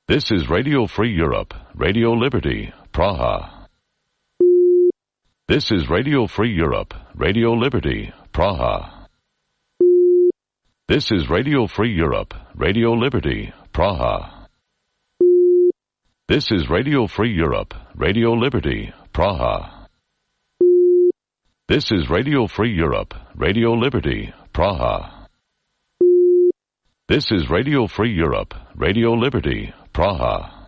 This is Radio Free Europe, Radio Liberty, Praha. This is Radio Free Europe, Radio Liberty, Praha. This is Radio Free Europe, Radio Liberty, Praha. This is Radio Free Europe, Radio Liberty, Praha. This is Radio Free Europe, Radio Liberty, Praha. This is Radio Free Europe, Radio Liberty, Praha.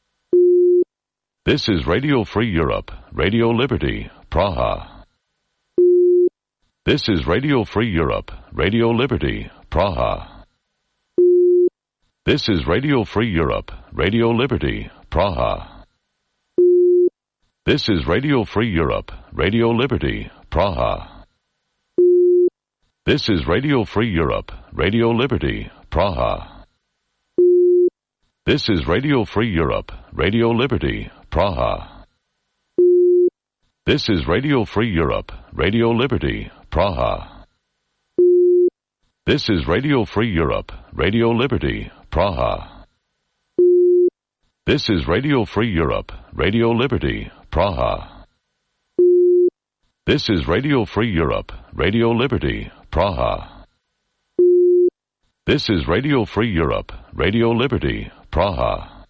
This is Radio Free Europe, Radio Liberty, Praha. This is Radio Free Europe, Radio Liberty, Praha. This is Radio Free Europe, Radio Liberty, Praha. This is Radio Free Europe, Radio Liberty, Praha. This is Radio Free Europe, Radio Liberty, Praha. This is Radio Free Europe, Radio Liberty, Praha. This is Radio Free Europe, Radio Liberty, Praha. This is Radio Free Europe, Radio Liberty, Praha. This is Radio Free Europe, Radio Liberty, Praha. This is Radio Free Europe, Radio Liberty, Praha. This is Radio Free Europe, Radio Liberty, Praha.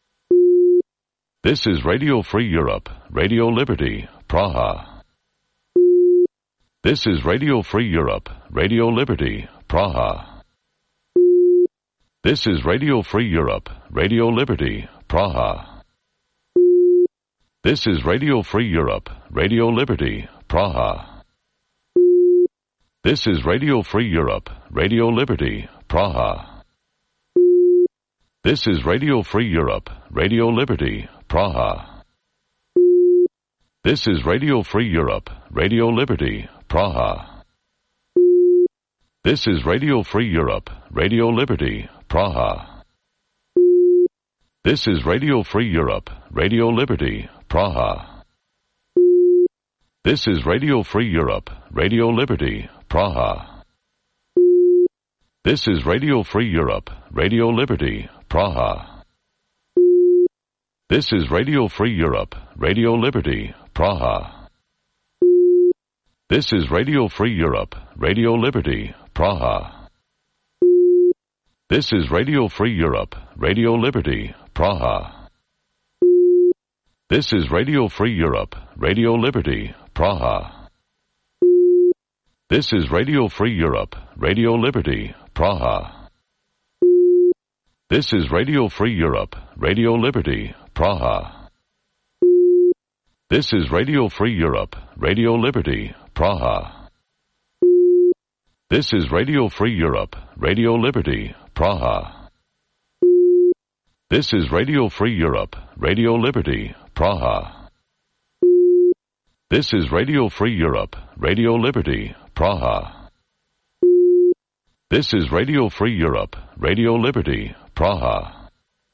This is Radio Free Europe, Radio Liberty, Praha. This is Radio Free Europe, Radio Liberty, Praha. This is Radio Free Europe, Radio Liberty, Praha. This is Radio Free Europe, Radio Liberty, Praha. This is Radio Free Europe, Radio Liberty, Praha. This is Radio Free Europe, Radio Liberty, Praha. This is Radio Free Europe, Radio Liberty, Praha. This is Radio Free Europe, Radio Liberty, Praha. This is Radio Free Europe, Radio Liberty, Praha. This is Radio Free Europe, Radio Liberty, Praha. This is Radio Free Europe, Radio Liberty, Praha. This is Radio Free Europe, Radio Liberty, Praha. This is Radio Free Europe, Radio Liberty, Praha. This is Radio Free Europe, Radio Liberty, Praha. This is Radio Free Europe, Radio Liberty, Praha. This is Radio Free Europe, Radio Liberty, Praha. This is Radio Free Europe, Radio Liberty, Praha. This is Radio Free Europe, Radio Liberty, Praha. This is Radio Free Europe, Radio Liberty, Praha. This is Radio Free Europe, Radio Liberty, Praha. This is Radio Free Europe, Radio Liberty, Praha. This is Radio Free Europe, Radio Liberty, Praha.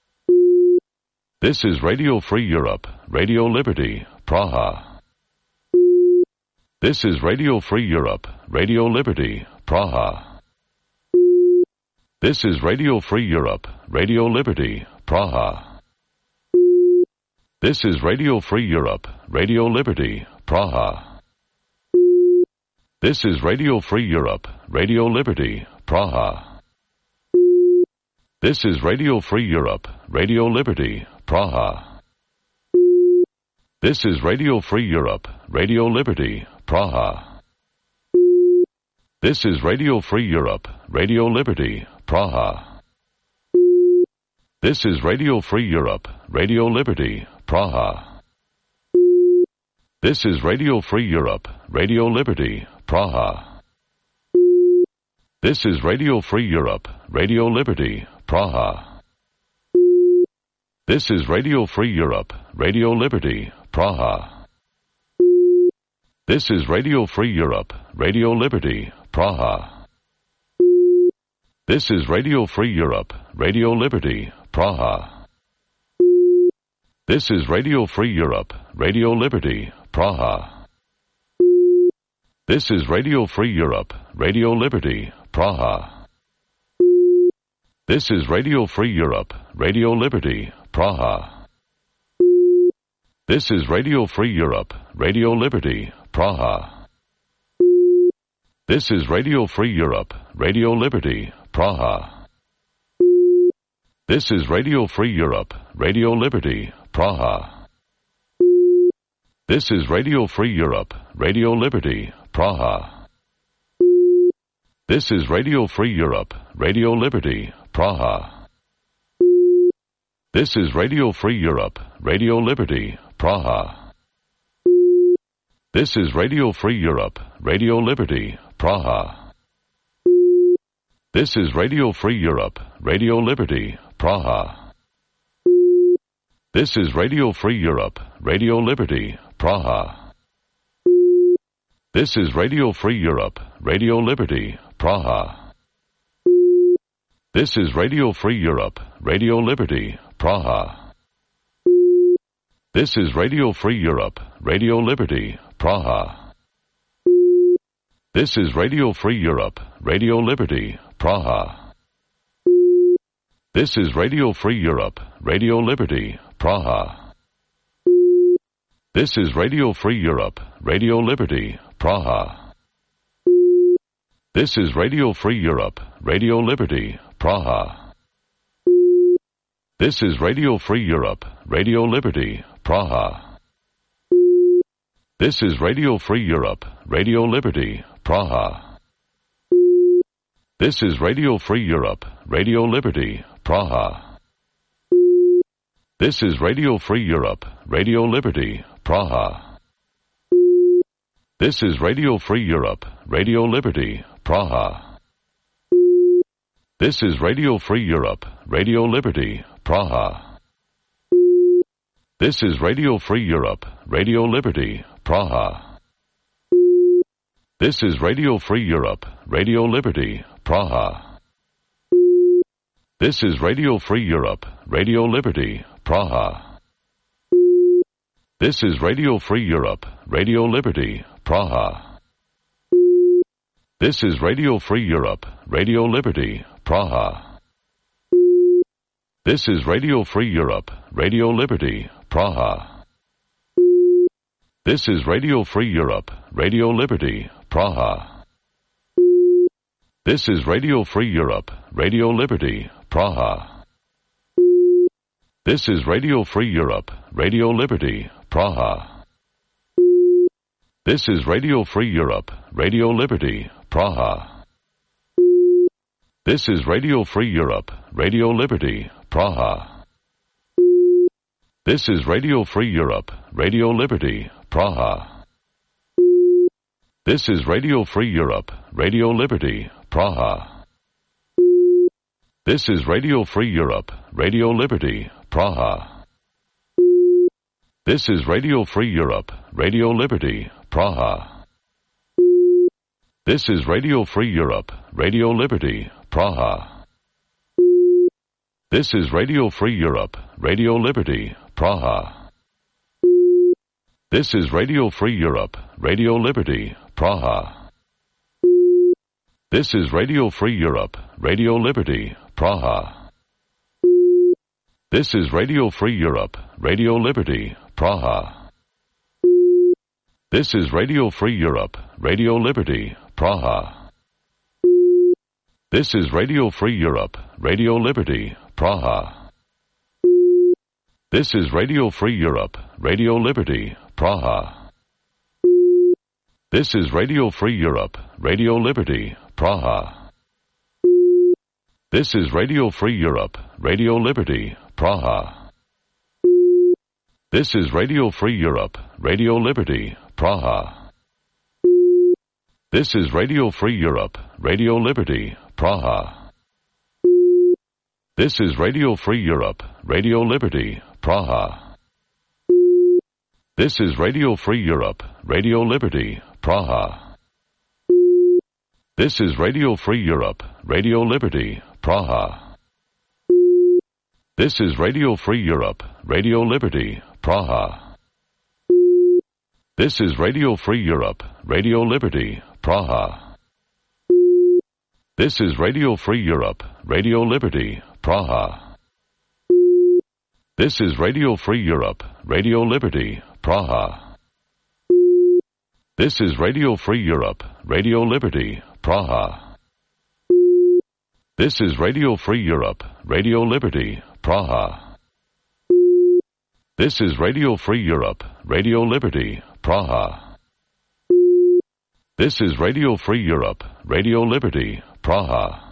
This is Radio Free Europe, Radio Liberty, Praha. This is Radio Free Europe, Radio Liberty, Praha. This is Radio Free Europe, Radio Liberty, Praha. This is Radio Free Europe, Radio Liberty, Praha. This is Radio Free Europe, Radio Liberty, Praha. This is Radio Free Europe, Radio Liberty, Praha. This is Radio Free Europe, Radio Liberty, Praha. This is Radio Free Europe, Radio Liberty, Praha. This is Radio Free Europe, Radio Liberty, Praha. This is Radio Free Europe, Radio Liberty, Praha. This is Radio Free Europe, Radio Liberty, Praha. This is Radio Free Europe, Radio Liberty, Praha. This is Radio Free Europe, Radio Liberty, Praha. This is Radio Free Europe, Radio Liberty, Praha. This is Radio Free Europe, Radio Liberty, Praha. This is Radio Free Europe, Radio Liberty, Praha. This is Radio Free Europe, Radio Liberty, Praha. This is Radio Free Europe, Radio Liberty, Praha. This is Radio Free Europe, Radio Liberty, Praha. This is Radio Free Europe, Radio Liberty, Praha. This is Radio Free Europe, Radio Liberty, Praha. This is Radio Free Europe, Radio Liberty, Praha. This is Radio Free Europe, Radio Liberty, Praha. This is Radio Free Europe, Radio Liberty, Praha. This is Radio Free Europe, Radio Liberty, Praha. This is Radio Free Europe, Radio Liberty, Praha. This is Radio Free Europe, Radio Liberty, Praha. This is Radio Free Europe, Radio Liberty, Praha. This is Radio Free Europe, Radio Liberty, Praha. This is Radio Free Europe, Radio Liberty, Praha. This is Radio Free Europe, Radio Liberty, Praha. This is Radio Free Europe, Radio Liberty, Praha. This is Radio Free Europe, Radio Liberty, Praha. This is Radio Free Europe, Radio Liberty, Praha. This is Radio Free Europe, Radio Liberty, Praha. This is Radio Free Europe, Radio Liberty, Praha. This is Radio Free Europe, Radio Liberty, Praha. This is Radio Free Europe, Radio Liberty, Praha. This is Radio Free Europe, Radio Liberty, Praha. This is Radio Free Europe, Radio Liberty, Praha. This is Radio Free Europe, Radio Liberty, Praha. This is Radio Free Europe, Radio Liberty, Praha. This is Radio Free Europe, Radio Liberty, Praha. This is Radio Free Europe, Radio Liberty, Praha. This is Radio Free Europe, Radio Liberty, Praha. This is Radio Free Europe, Radio Liberty, Praha. This is Radio Free Europe, Radio Liberty, Praha. This is Radio Free Europe, Radio Liberty, Praha. This is Radio Free Europe, Radio Liberty, Praha. This is Radio Free Europe, Radio Liberty, Praha. This is Radio Free Europe, Radio Liberty, Praha. This is Radio Free Europe, Radio Liberty, Praha. This is Radio Free Europe, Radio Liberty, Praha. This is Radio Free Europe, Radio Liberty, Praha. This is Radio Free Europe, Radio Liberty, Praha. This is Radio Free Europe, Radio Liberty, Praha. This is Radio Free Europe, Radio Liberty, Praha. This is Radio Free Europe, Radio Liberty, Praha. This is Radio Free Europe, Radio Liberty, Praha. This is Radio Free Europe, Radio Liberty, Praha. This is Radio Free Europe, Radio Liberty, Praha. This is Radio Free Europe, Radio Liberty, Praha. This is Radio Free Europe, Radio Liberty, Praha. This is Radio Free Europe, Radio Liberty, Praha. This is Radio Free Europe, Radio Liberty, Praha. This is Radio Free Europe, Radio Liberty, Praha. This is Radio Free Europe, Radio Liberty, Praha. This is Radio Free Europe, Radio Liberty, Praha. This is Radio Free Europe, Radio Liberty, Praha. This is Radio Free Europe, Radio Liberty, Praha. This is Radio Free Europe, Radio Liberty, Praha. This is Radio Free Europe, Radio Liberty, Praha. This is Radio Free Europe, Radio Liberty, Praha. This is Radio Free Europe, Radio Liberty, Praha. This is Radio Free Europe, Radio Liberty, Praha. This is Radio Free Europe, Radio Liberty, Praha. This is Radio Free Europe, Radio Liberty, Praha.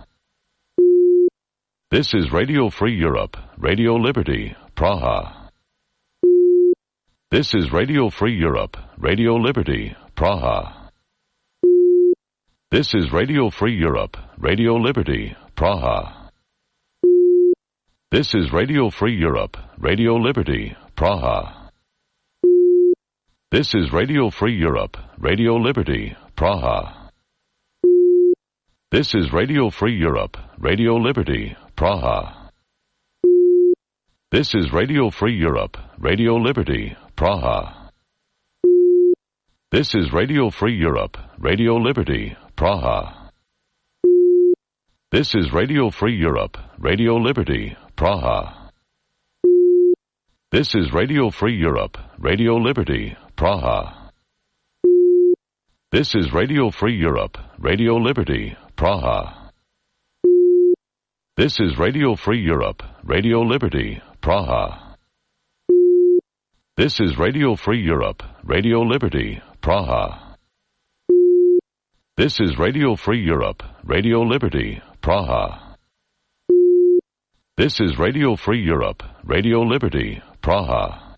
This is Radio Free Europe, Radio Liberty, Praha. This is Radio Free Europe, Radio Liberty, Praha. This is Radio Free Europe, Radio Liberty, Praha. This is Radio Free Europe, Radio Liberty, Praha. This is Radio Free Europe, Radio Liberty, Praha. This is Radio Free Europe, Radio Liberty, Praha. This is Radio Free Europe, Radio Liberty, Praha. This is Radio Free Europe, Radio Liberty, Praha. This is Radio Free Europe, Radio Liberty, Praha. This is Radio Free Europe, Radio Liberty, Praha. This is Radio Free Europe, Radio Liberty, Praha. This is Radio Free Europe, Radio Liberty, Praha. This is Radio Free Europe, Radio Liberty, Praha. This is Radio Free Europe, Radio Liberty, Praha. This is Radio Free Europe, Radio Liberty, Praha.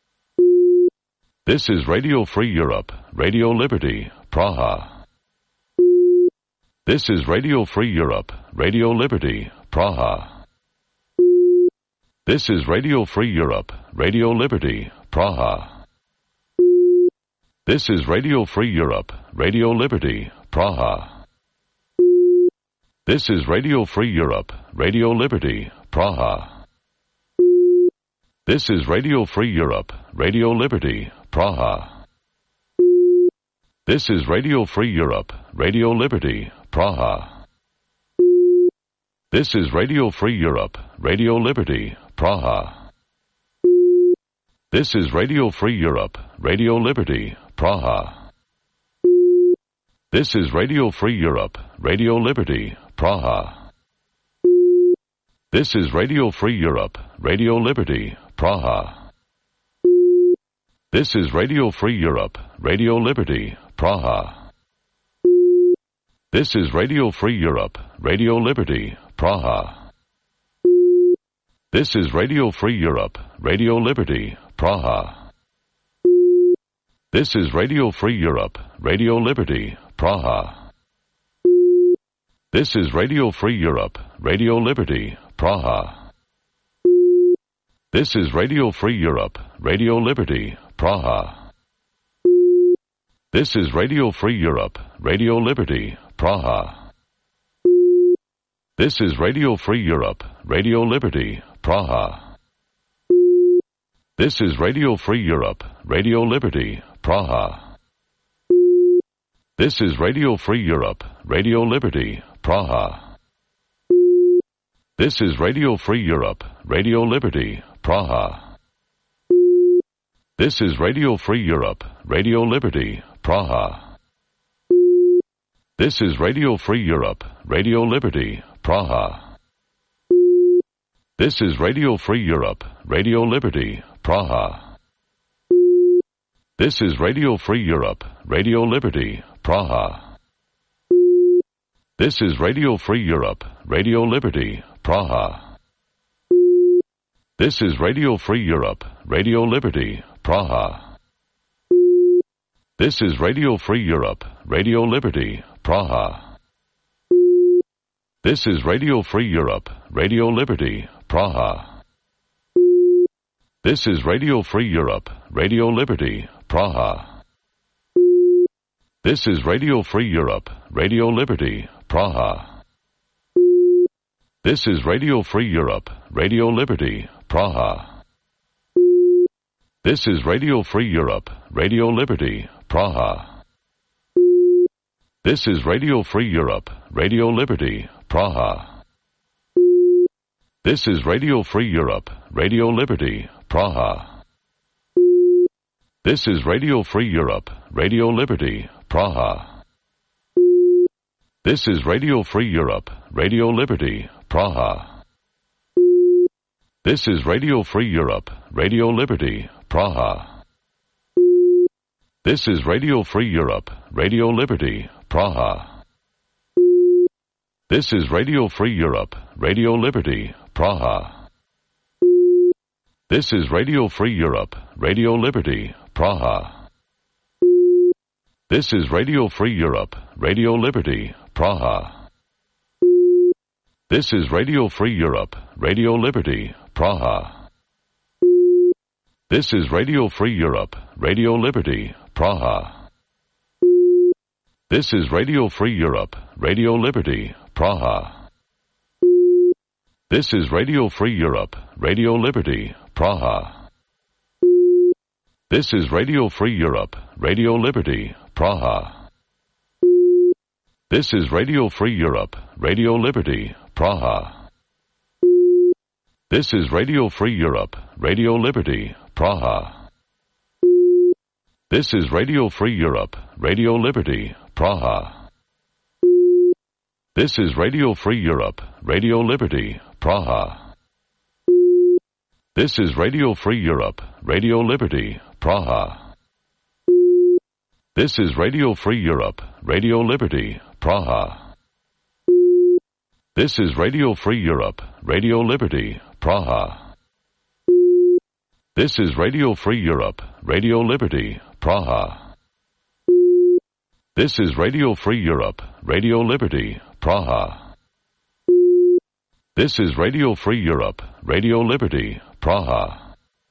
This is Radio Free Europe, Radio Liberty, Praha. This is Radio Free Europe, Radio Liberty, Praha. This is Radio Free Europe, Radio Liberty, Praha. This is Radio Free Europe, Radio Liberty, Praha. This is Radio Free Europe, Radio Liberty, Praha. This is Radio Free Europe, Radio Liberty, Praha. This is Radio Free Europe, Radio Liberty, Praha. This is Radio Free Europe, Radio Liberty, Praha. This is Radio Free Europe, Radio Liberty, Praha. This is Radio Free Europe, Radio Liberty, Praha. This is Radio Free Europe, Radio Liberty, Praha. This is Radio Free Europe, Radio Liberty, Praha. This is Radio Free Europe, Radio Liberty, Praha. This is Radio Free Europe, Radio Liberty, Praha. This is Radio Free Europe, Radio Liberty, Praha. This is Radio Free Europe, Radio Liberty, Praha. This is Radio Free Europe, Radio Liberty, Praha. This is Radio Free Europe, Radio Liberty, Praha. This is Radio Free Europe, Radio Liberty, Praha. This is Radio Free Europe, Radio Liberty, Praha. This is Radio Free Europe, Radio Liberty, Praha. This is Radio Free Europe, Radio Liberty, Praha. This is Radio Free Europe, Radio Liberty, Praha. This is Radio Free Europe, Radio Liberty, Praha. This is Radio Free Europe, Radio Liberty, Praha. This is Radio Free Europe, Radio Liberty, Praha. This is Radio Free Europe, Radio Liberty, Praha. This is Radio Free Europe, Radio Liberty, Praha. This is Radio Free Europe, Radio Liberty, Praha. This is Radio Free Europe, Radio Liberty, Praha. This is Radio Free Europe, Radio Liberty, Praha. This is Radio Free Europe, Radio Liberty, Praha. This is Radio Free Europe, Radio Liberty, Praha. This is Radio Free Europe, Radio Liberty, Praha. This is Radio Free Europe, Radio Liberty, Praha. This is Radio Free Europe, Radio Liberty, Praha. This is Radio Free Europe, Radio Liberty, Praha. This is Radio Free Europe, Radio Liberty, Praha. This is Radio Free Europe, Radio Liberty, Praha. This is Radio Free Europe, Radio Liberty, Praha. This is Radio Free Europe, Radio Liberty, Praha. This is Radio Free Europe, Radio Liberty, Praha. This is Radio Free Europe, Radio Liberty, Praha. This is Radio Free Europe, Radio Liberty, Praha. This is Radio Free Europe, Radio Liberty, Praha. This is Radio Free Europe, Radio Liberty, Praha. This is Radio Free Europe, Radio Liberty, Praha. This is Radio Free Europe, Radio Liberty, Praha. This is Radio Free Europe, Radio Liberty, Praha. This is Radio Free Europe, Radio Liberty, Praha. This is Radio Free Europe, Radio Liberty, Praha. This is Radio Free Europe, Radio Liberty, Praha. This is Radio Free Europe, Radio Liberty, Praha. This is Radio Free Europe, Radio Liberty, Praha. This is Radio Free Europe, Radio Liberty, Praha. This is Radio Free Europe, Radio Liberty, Praha. This is Radio Free Europe, Radio Liberty, Praha. This is Radio Free Europe, Radio Liberty, Praha.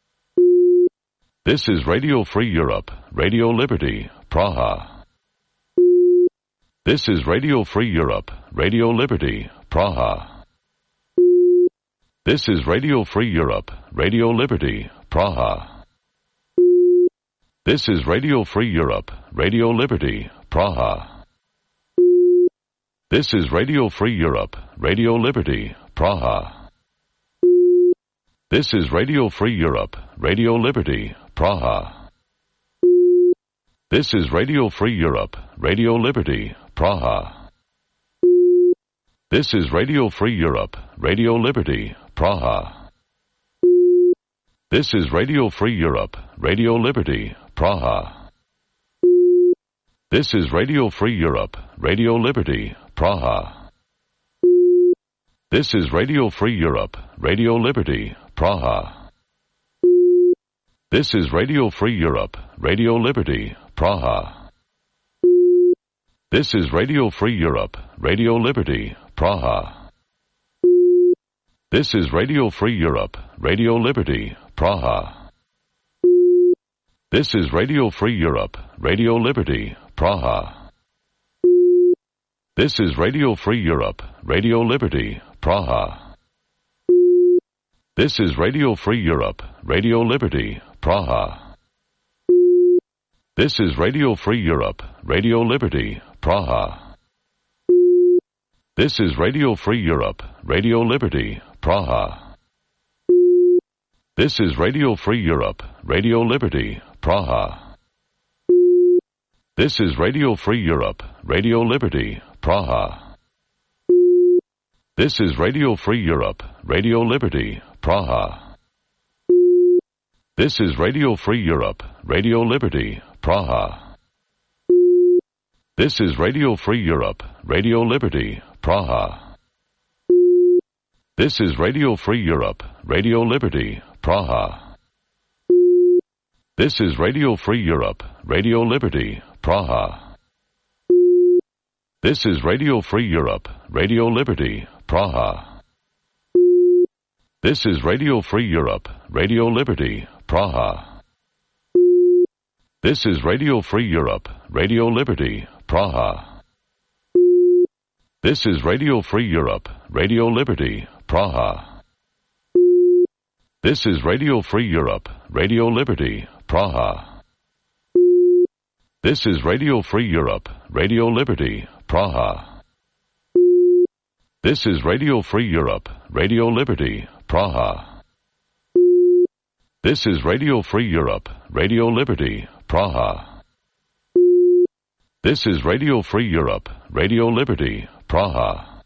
This is Radio Free Europe, Radio Liberty, Praha. This is Radio Free Europe, Radio Liberty, Praha. This is Radio Free Europe, Radio Liberty, Praha. This is Radio Free Europe, Radio Liberty, Praha. This is Radio Free Europe, Radio Liberty, Praha. This is Radio Free Europe, Radio Liberty, Praha. This is Radio Free Europe, Radio Liberty, Praha. This is Radio Free Europe, Radio Liberty, Praha. This is Radio Free Europe, Radio Liberty, Praha. This is Radio Free Europe, Radio Liberty, Praha. This is Radio Free Europe, Radio Liberty, Praha. This is Radio Free Europe, Radio Liberty, Praha. This is Radio Free Europe, Radio Liberty, Praha. This is Radio Free Europe, Radio Liberty, Praha. This is Radio Free Europe, Radio Liberty, Praha. This is Radio Free Europe, Radio Liberty, Praha. This is Radio Free Europe, Radio Liberty, Praha. This is Radio Free Europe, Radio Liberty, Praha. This is Radio Free Europe, Radio Liberty, Praha. This is Radio Free Europe, Radio Liberty, Praha. This is Radio Free Europe, Radio Liberty, Praha. This is Radio Free Europe, Radio Liberty, Praha. This is Radio Free Europe, Radio Liberty, Praha. This is Radio Free Europe, Radio Liberty, Praha. This is Radio Free Europe, Radio Liberty, Praha. This is Radio Free Europe, Radio Liberty, Praha. This is Radio Free Europe, Radio Liberty, Praha. This is Radio Free Europe, Radio Liberty, Praha. This is Radio Free Europe, Radio Liberty, Praha. This is Radio Free Europe, Radio Liberty, Praha. This is Radio Free Europe, Radio Liberty, Praha. This is Radio Free Europe, Radio Liberty, Praha. This is Radio Free Europe, Radio Liberty, Praha. This is Radio Free Europe, Radio Liberty, Praha. This is Radio Free Europe, Radio Liberty, Praha.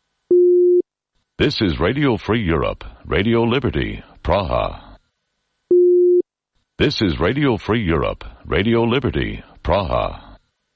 This is Radio Free Europe, Radio Liberty, Praha. This is Radio Free Europe, Radio Liberty, Praha.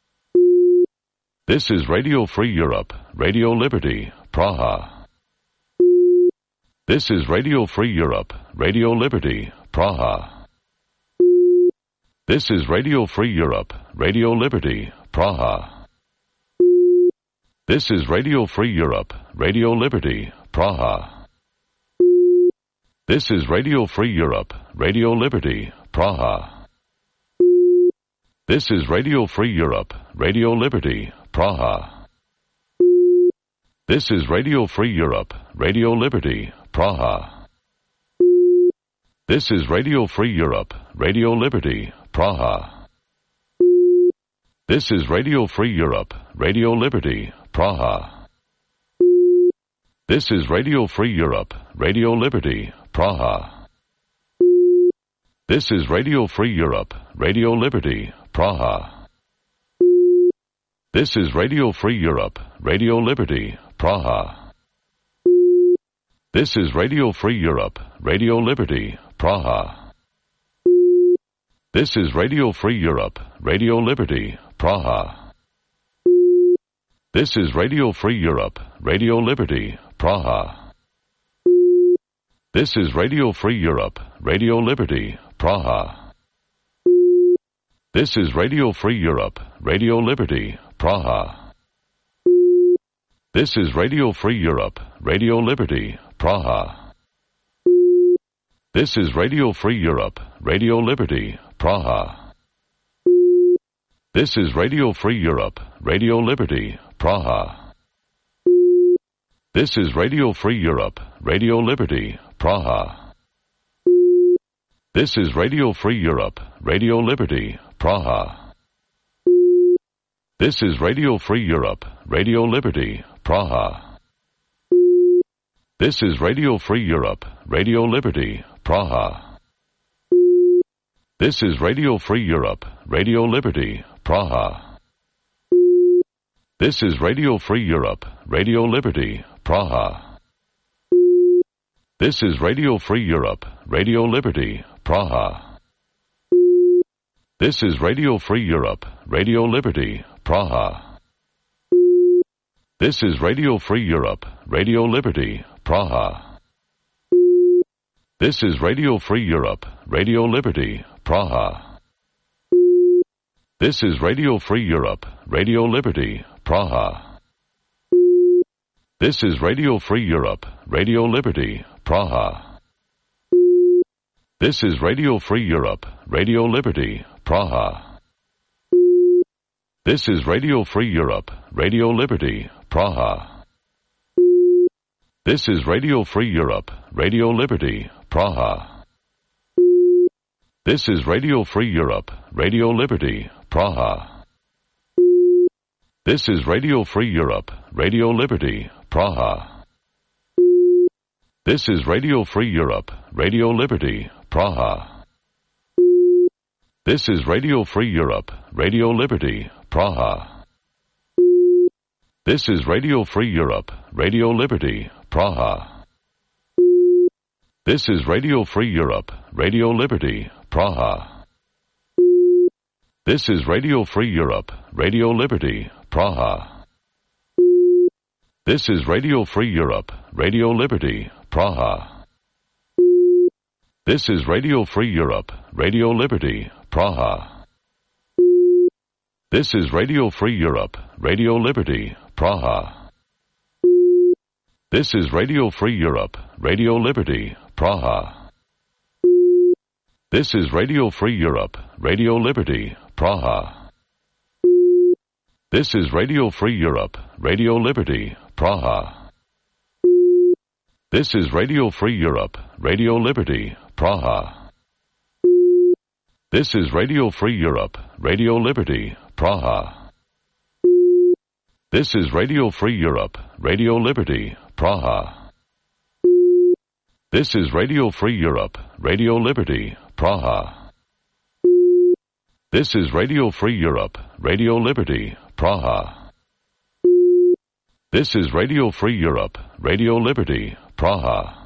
This is Radio Free Europe, Radio Liberty, Praha. This is Radio Free Europe, Radio Liberty, Praha. This is Radio Free Europe, Radio Liberty, Praha. This is Radio Free Europe, Radio Liberty, Praha. This is Radio Free Europe, Radio Liberty, Praha. This is Radio Free Europe, Radio Liberty, Praha. This is Radio Free Europe, Radio Liberty, Praha. This is Radio Free Europe, Radio Liberty, Praha. This is Radio Free Europe, Radio Liberty, Praha. This is Radio Free Europe, Radio Liberty, Praha. This is Radio Free Europe, Radio Liberty, Praha. This is Radio Free Europe, Radio Liberty, Praha. This is Radio Free Europe, Radio Liberty, Praha. This is Radio Free Europe, Radio Liberty, Praha. This is Radio Free Europe, Radio Liberty, Praha. This is Radio Free Europe, Radio Liberty, Praha. This is Radio Free Europe, Radio Liberty, Praha. This is Radio Free Europe, Radio Liberty, Praha. This is Radio Free Europe, Radio Liberty, Praha. This is Radio Free Europe, Radio Liberty, Praha. This is Radio Free Europe, Radio Liberty, Praha. This is Radio Free Europe, Radio Liberty, Praha. This is Radio Free Europe, Radio Liberty, Praha. This is Radio Free Europe, Radio Liberty, Praha. This is Radio Free Europe, Radio Liberty, Praha. This is Radio Free Europe, Radio Liberty, Praha. This is Radio Free Europe, Radio Liberty, Praha. This is Radio Free Europe, Radio Liberty, Praha. This is Radio Free Europe, Radio Liberty, Praha. This is Radio Free Europe, Radio Liberty, Praha. This is Radio Free Europe, Radio Liberty, Praha. This is Radio Free Europe, Radio Liberty, Praha. This is Radio Free Europe, Radio Liberty, Praha. This is Radio Free Europe, Radio Liberty, Praha. This is Radio Free Europe, Radio Liberty, Praha. This is Radio Free Europe, Radio Liberty, Praha. This is Radio Free Europe, Radio Liberty, Praha. This is Radio Free Europe, Radio Liberty, Praha. This is Radio Free Europe, Radio Liberty, Praha. This is Radio Free Europe, Radio Liberty, Praha. This is Radio Free Europe, Radio Liberty, Praha. This is Radio Free Europe, Radio Liberty, Praha. This is Radio Free Europe, Radio Liberty, Praha. This is Radio Free Europe, Radio Liberty, Praha. This is Radio Free Europe, Radio Liberty, Praha. This is Radio Free Europe, Radio Liberty, Praha. This is Radio Free Europe, Radio Liberty, Praha. This is Radio Free Europe, Radio Liberty, Praha. This is Radio Free Europe, Radio Liberty, Praha. This is Radio Free Europe, Radio Liberty, Praha. This is Radio Free Europe, Radio Liberty, Praha. This is Radio Free Europe, Radio Liberty, Praha. This is Radio Free Europe, Radio Liberty, Praha. This is Radio Free Europe, Radio Liberty, Praha.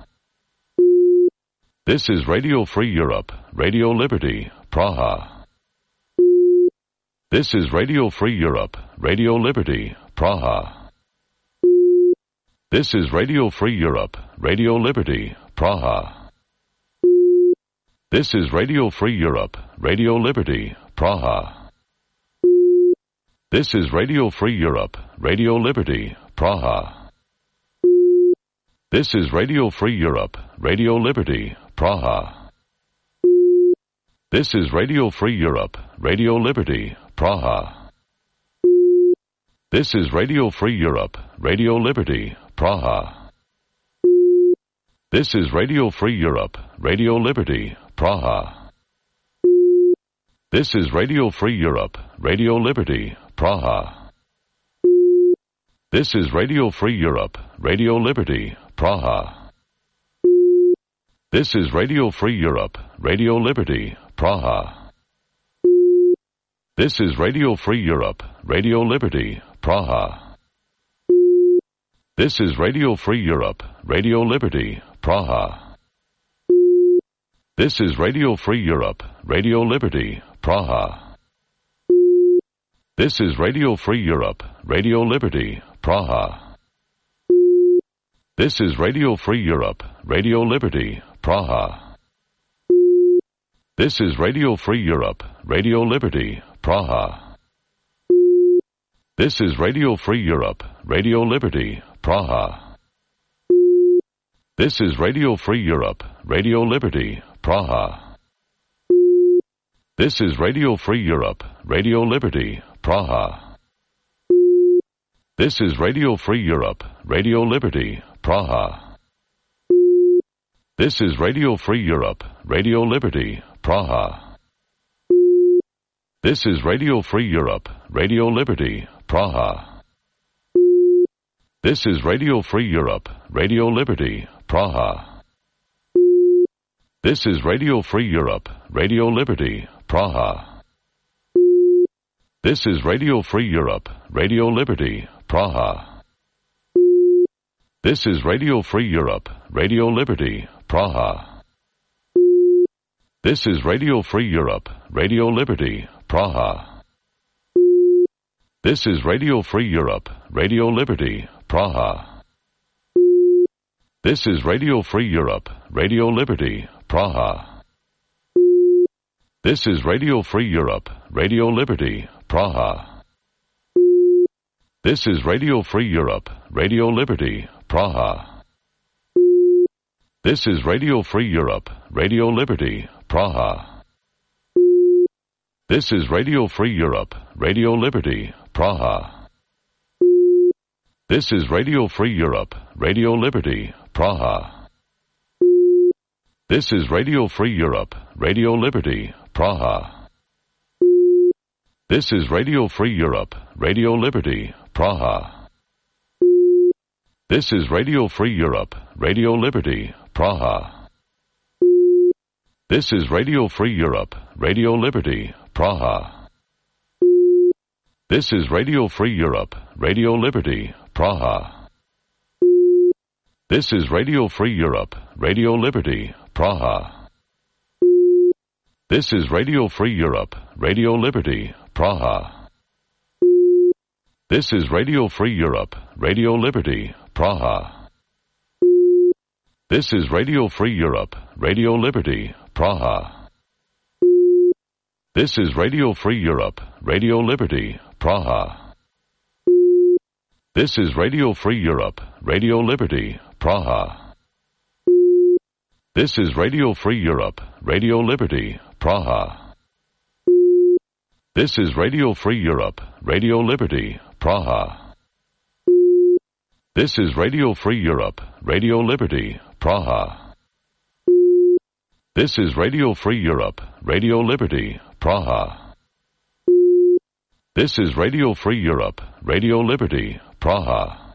This is Radio Free Europe, Radio Liberty, Praha. This is Radio Free Europe, Radio Liberty, Praha. This is Radio Free Europe, Radio Liberty, Praha. This is Radio Free Europe, Radio Liberty, Praha. This is Radio Free Europe, Radio Liberty, Praha. This is Radio Free Europe, Radio Liberty, Praha. This is Radio Free Europe, Radio Liberty, Praha. This is Radio Free Europe, Radio Liberty, Praha. This is Radio Free Europe, Radio Liberty, Praha. This is Radio Free Europe, Radio Liberty, Praha. This is Radio Free Europe, Radio Liberty, Praha. This is Radio Free Europe, Radio Liberty, Praha. This is Radio Free Europe, Radio Liberty, Praha. This is Radio Free Europe, Radio Liberty, Praha. This is Radio Free Europe, Radio Liberty, Praha. This is Radio Free Europe, Radio Liberty, Praha. This is Radio Free Europe, Radio Liberty, Praha. This is Radio Free Europe, Radio Liberty, Praha. This is Radio Free Europe, Radio Liberty, Praha. This is Radio Free Europe, Radio Liberty, Praha. This is Radio Free Europe, Radio Liberty, Praha. This is Radio Free Europe, Radio Liberty, Praha. This is Radio Free Europe, Radio Liberty, Praha. This is Radio Free Europe, Radio Liberty, Praha. This is Radio Free Europe, Radio Liberty, Praha. This is Radio Free Europe, Radio Liberty, Praha. This is Radio Free Europe, Radio Liberty, Praha. This is Radio Free Europe, Radio Liberty, Praha. This is Radio Free Europe, Radio Liberty, Praha. This is Radio Free Europe, Radio Liberty, Praha. This is Radio Free Europe, Radio Liberty, Praha. This is Radio Free Europe, Radio Liberty, Praha. This is Radio Free Europe, Radio Liberty, Praha. This is Radio Free Europe, Radio Liberty, Praha. This is Radio Free Europe, Radio Liberty, Praha. This is Radio Free Europe, Radio Liberty, Praha. This is Radio Free Europe, Radio Liberty, Praha. This is Radio Free Europe, Radio Liberty, Praha. This is Radio Free Europe, Radio Liberty, Praha. This is Radio Free Europe, Radio Liberty, Praha. This is Radio Free Europe, Radio Liberty, Praha. This is Radio Free Europe, Radio Liberty, Praha. This is Radio Free Europe, Radio Liberty, Praha. This is Radio Free Europe, Radio Liberty, Praha. This is Radio Free Europe, Radio Liberty, Praha. This is Radio Free Europe, Radio Liberty, Praha. This is Radio Free Europe, Radio Liberty, Praha. This is Radio Free Europe, Radio Liberty, Praha. This is Radio Free Europe, Radio Liberty, Praha. This is Radio Free Europe, Radio Liberty, Praha. This is Radio Free Europe, Radio Liberty, Praha. This is Radio Free Europe, Radio Liberty, Praha.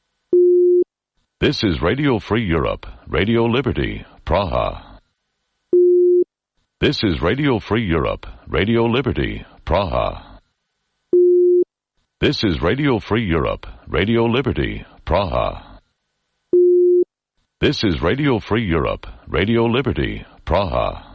This is Radio Free Europe, Radio Liberty, Praha. This is Radio Free Europe, Radio Liberty, Praha. This is Radio Free Europe, Radio Liberty, Praha. This is Radio Free Europe, Radio Liberty, Praha.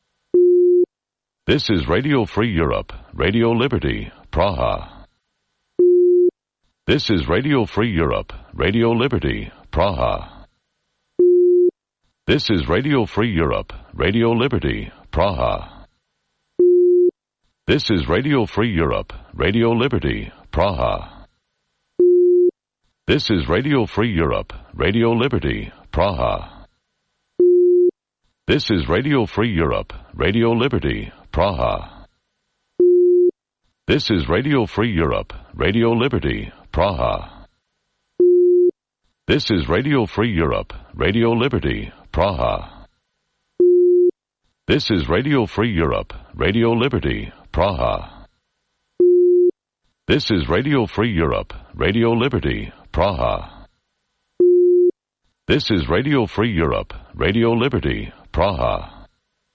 This is Radio Free Europe, Radio Liberty, Praha. This is Radio Free Europe, Radio Liberty, Praha. This is Radio Free Europe, Radio Liberty, Praha. This is Radio Free Europe, Radio Liberty, Praha. This is Radio Free Europe, Radio Liberty, Praha. This is Radio Free Europe, Radio Liberty, Praha. This is Radio Free Europe, Radio Liberty, Praha. This is Radio Free Europe, Radio Liberty, Praha. This is Radio Free Europe, Radio Liberty, Praha. This is Radio Free Europe, Radio Liberty, Praha. This is Radio Free Europe, Radio Liberty, Praha.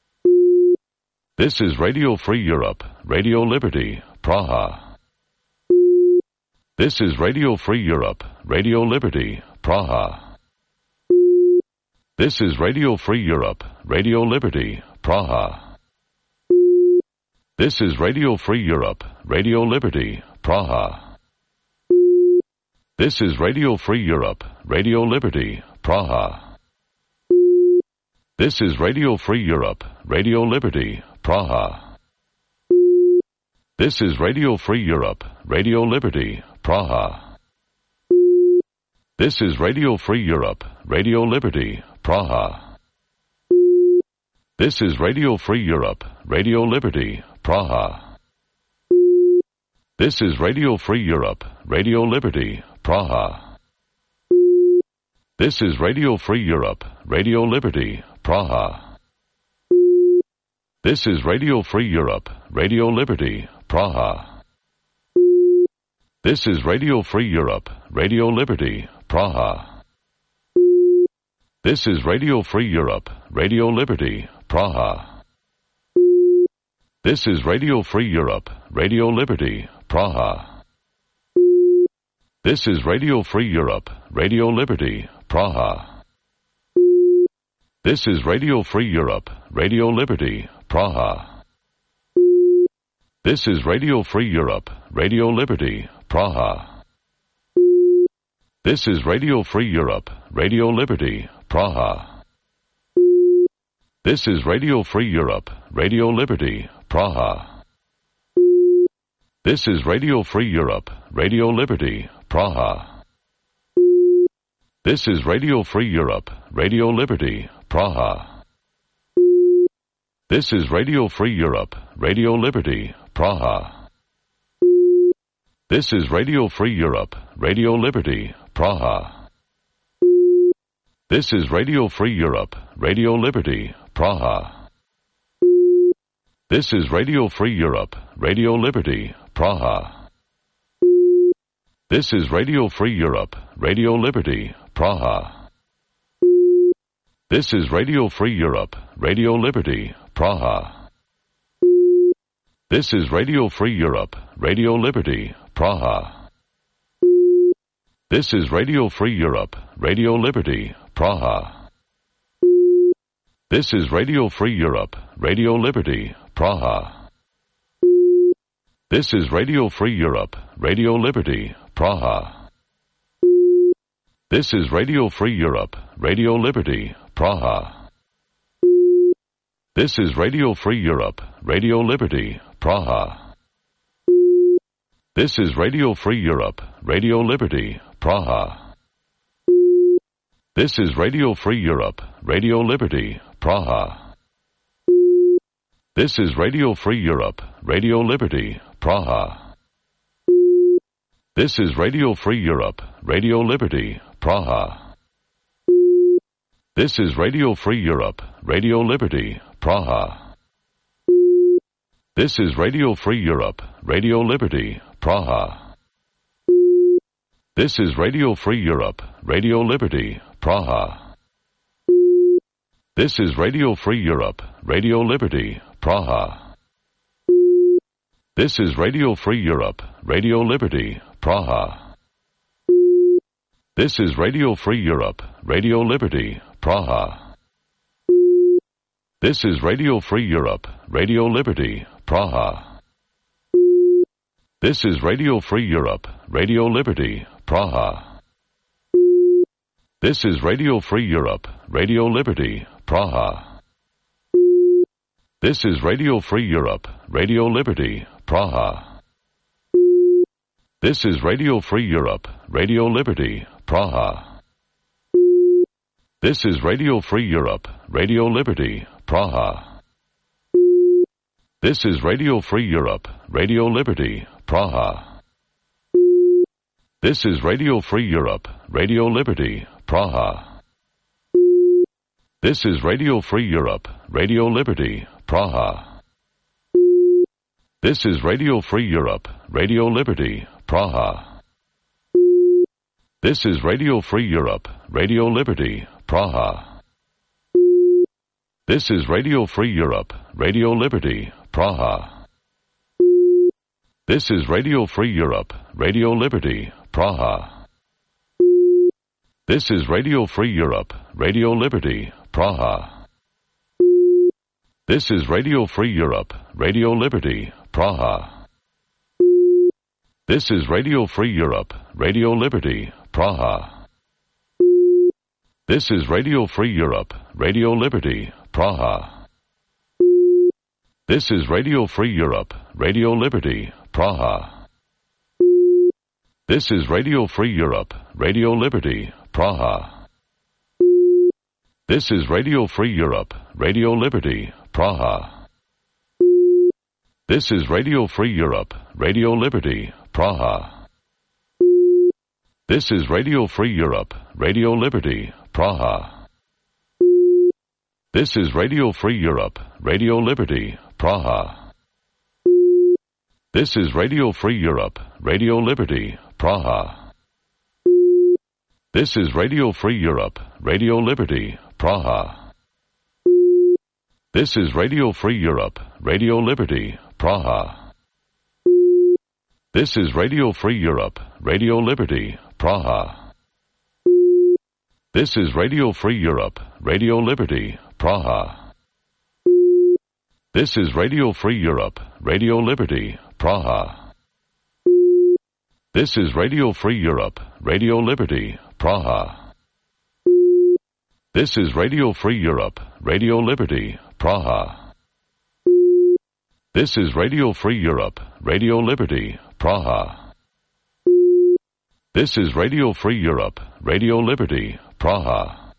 This is Radio Free Europe, Radio Liberty, Praha. This is Radio Free Europe, Radio Liberty, Praha. This is Radio Free Europe, Radio Liberty, Praha. This is Radio Free Europe, Radio Liberty, Praha. This is Radio Free Europe, Radio Liberty, Praha. This is Radio Free Europe, Radio Liberty, Praha. This is Radio Free Europe, Radio Liberty, Praha. This is Radio Free Europe, Radio Liberty, Praha. This is Radio Free Europe, Radio Liberty, Praha. This is Radio Free Europe, Radio Liberty, Praha. This is Radio Free Europe, Radio Liberty, Praha. This is Radio Free Europe, Radio Liberty, Praha. This is Radio Free Europe, Radio Liberty, Praha. This is Radio Free Europe, Radio Liberty, Praha. This is Radio Free Europe, Radio Liberty, Praha. This is Radio Free Europe, Radio Liberty, Praha. This is Radio Free Europe, Radio Liberty, Praha. This is Radio Free Europe, Radio Liberty, Praha. This is Radio Free Europe, Radio Liberty, Praha. This is Radio Free Europe, Radio Liberty, Praha. This is Radio Free Europe, Radio Liberty, Praha. This is Radio Free Europe, Radio Liberty, Praha. This is Radio Free Europe, Radio Liberty, Praha. This is Radio Free Europe, Radio Liberty, Praha. This is Radio Free Europe, Radio Liberty, Praha. This is Radio Free Europe, Radio Liberty, Praha. This is Radio Free Europe, Radio Liberty, Praha. This is Radio Free Europe, Radio Liberty, Praha. This is Radio Free Europe, Radio Liberty, Praha. This is Radio Free Europe, Radio Liberty, Praha. This is Radio Free Europe, Radio Liberty, Praha. This is Radio Free Europe, Radio Liberty, Praha. This is Radio Free Europe, Radio Liberty, Praha. This is Radio Free Europe, Radio Liberty, Praha. This is Radio Free Europe, Radio Liberty, Praha. This is Radio Free Europe, Radio Liberty, Praha. This is Radio Free Europe, Radio Liberty, Praha. This is Radio Free Europe, Radio Liberty, Praha. This is Radio Free Europe, Radio Liberty, Praha. This is Radio Free Europe, Radio Liberty, Praha. This is Radio Free Europe, Radio Liberty, Praha. This is Radio Free Europe, Radio Liberty, Praha. This is Radio Free Europe, Radio Liberty, Praha. This is Radio Free Europe, Radio Liberty, Praha. This is Radio Free Europe, Radio Liberty, Praha. This is Radio Free Europe, Radio Liberty, Praha. This is Radio Free Europe, Radio Liberty, Praha. This is Radio Free Europe, Radio Liberty, Praha. This is Radio Free Europe, Radio Liberty, Praha. This is Radio Free Europe, Radio Liberty, Praha. This is Radio Free Europe, Radio Liberty, Praha. This is Radio Free Europe, Radio Liberty, Praha. This is Radio Free Europe, Radio Liberty, Praha. This is Radio Free Europe, Radio Liberty, Praha. This is Radio Free Europe, Radio Liberty, Praha. This is Radio Free Europe, Radio Liberty, Praha. This is Radio Free Europe, Radio Liberty, Praha. This is Radio Free Europe, Radio Liberty, Praha. This is Radio Free Europe, Radio Liberty, Praha. This is Radio Free Europe, Radio Liberty, Praha. This is Radio Free Europe, Radio Liberty, Praha. This is Radio Free Europe, Radio Liberty, Praha. This is Radio Free Europe, Radio Liberty, Praha. This is Radio Free Europe, Radio Liberty, Praha. This is Radio Free Europe, Radio Liberty, Praha. This is Radio Free Europe, Radio Liberty, Praha. This is Radio Free Europe, Radio Liberty, Praha. This is Radio Free Europe, Radio Liberty, Praha. This is Radio Free Europe, Radio Liberty, Praha. This is Radio Free Europe, Radio Liberty, Praha. This is Radio Free Europe, Radio Liberty, Praha. This is Radio Free Europe, Radio Liberty, Praha. This is Radio Free Europe, Radio Liberty, Praha. This is Radio Free Europe, Radio Liberty, Praha. This is Radio Free Europe, Radio Liberty, Praha. This is Radio Free Europe, Radio Liberty, Praha. This is Radio Free Europe, Radio Liberty, Praha.